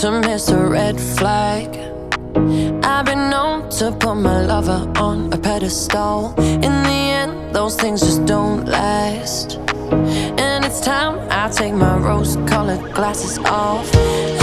to miss a red flag. I've been known to put my lover on a pedestal. In the end, those things just don't last. And it's time I take my rose-colored glasses off.